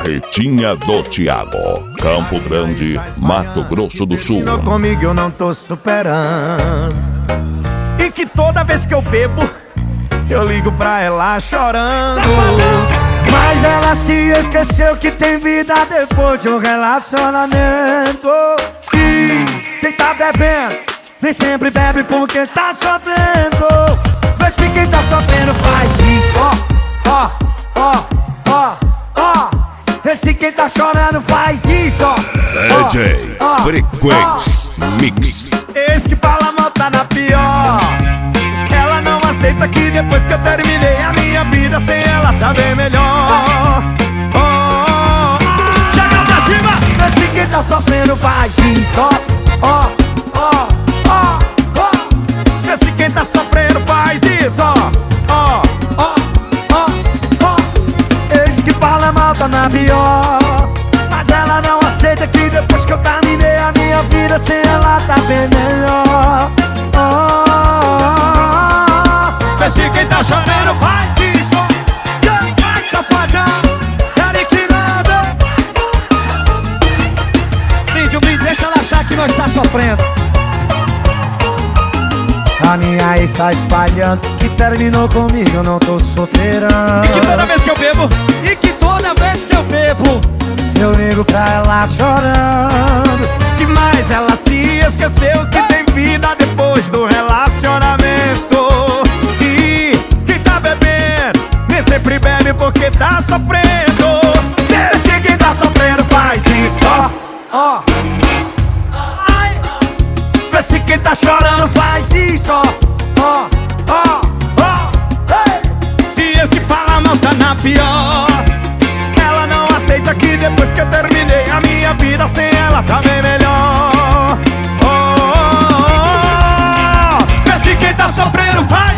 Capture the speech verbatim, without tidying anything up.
Barretinha do Thiago, Campo Grande, Mato Grosso do Sul. Comigo eu não tô superando. E que toda vez que eu bebo, eu ligo pra ela chorando. Mas ela se esqueceu que tem vida depois de um relacionamento. E quem tá bebendo, nem sempre bebe porque tá sofrendo. Vê se quem tá sofrendo faz isso, ó, ó, ó, ó. Vê se quem tá chorando faz isso, ó. D J Frequência Mix. Esse que fala mal tá na pior. Ela não aceita que depois que eu terminei a minha vida sem ela tá bem melhor. Oh, oh, oh. Chega pra cima! Vê se quem tá sofrendo faz isso, ó, ó, ó, ó, ó. Vê se quem tá sofrendo faz isso, ó, ó, ó, ó, ó. Esse que fala mal tá na pior. Mas ela não aceita que depois que eu terminei a minha vida sem ela tá bem melhor. Oh, oh, oh. Vê se quem tá chorando faz isso. Quem vai safadão? Querem que nada. Vídeo, me deixa ela achar que nós tá sofrendo. A minha ex tá espalhando que terminou comigo, eu não tô solteira. E que toda vez que eu bebo, e que toda vez que eu bebo, eu ligo pra ela chorando. Que mais ela se esqueceu que tem vida depois do relacionamento. E quem tá bebendo, nem sempre bebe porque tá sofrendo. Esse quem tá sofrendo faz isso, ó, ó. Vê se quem tá chorando faz isso, ó, ó, ó, ó. E esse que fala mal tá na pior. Ela não aceita que depois que eu terminei a minha vida sem ela tá bem melhor. Oh, oh, oh, oh. Vê se quem tá sofrendo faz